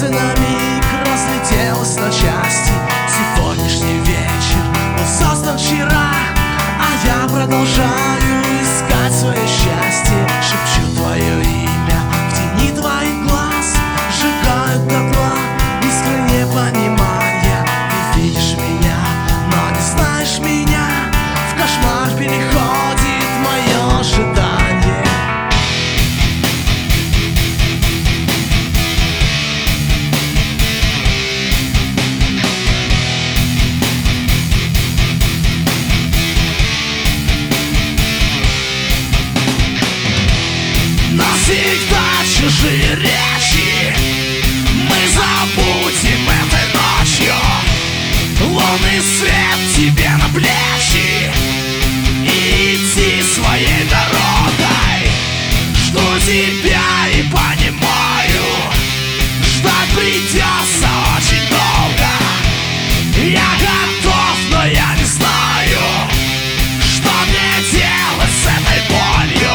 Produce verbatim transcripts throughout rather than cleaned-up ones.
сердце на миг разлетелось на части. Сегодняшний вечер был создан вчера, а я продолжаю искать свое счастье. Шепчу твое имя в тени твоих глаз, сжигают дотла искры непонимания. Ты видишь меня, но не знаешь меня, в кошмар переходит мое ожидание. Навсегда чужие речи мы забудем этой ночью. Лунный свет тебе на плечи, и иди своей дорогой. Жду тебя и понимаю, ждать придется очень долго. Я готов, но я не знаю, что мне делать с этой болью.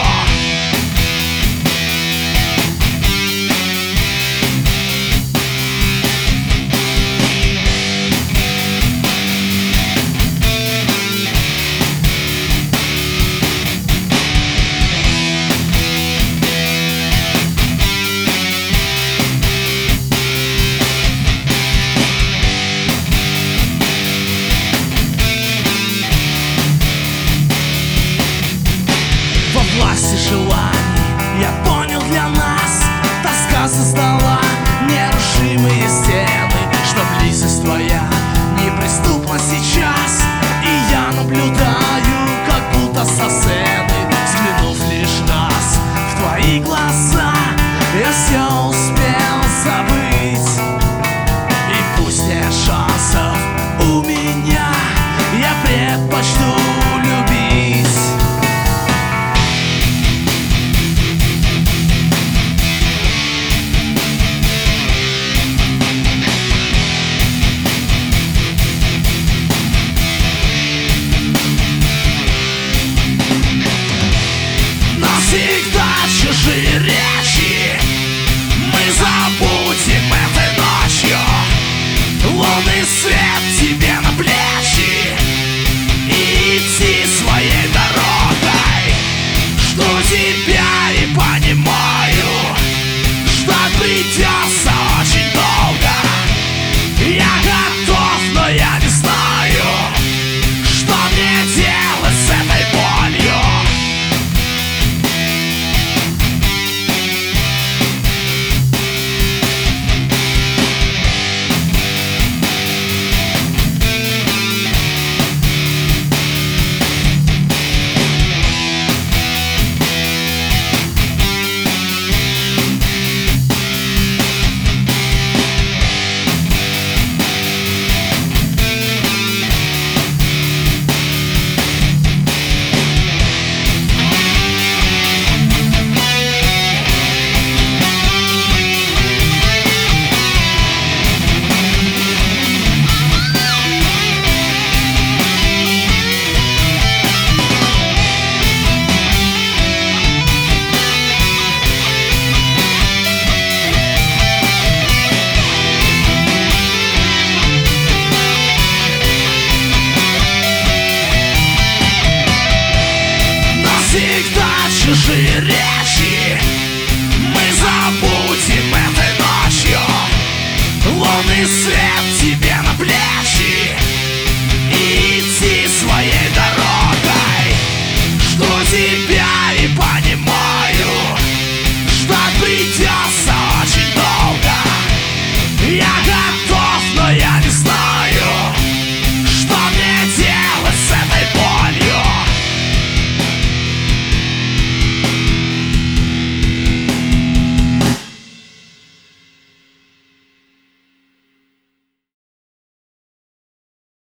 Власти желаний я понял, для нас тоска создала нерушимые стены, что близость твоя неприступна сейчас. И я наблюдаю, как будто со сцены, взглянув лишь раз в твои глаза, я все успел забыть. И пусть нет шансов у меня, я предпочту любить. Навсегда чужие речи мы забудем этой ночью. Лунный свет тебе на плечи, и иди своей дорогой. Жду тебя и понимаю, ждать придется очень долго. Я готов, но я не знаю, что мне делать с этой болью. Навсегда чужие речи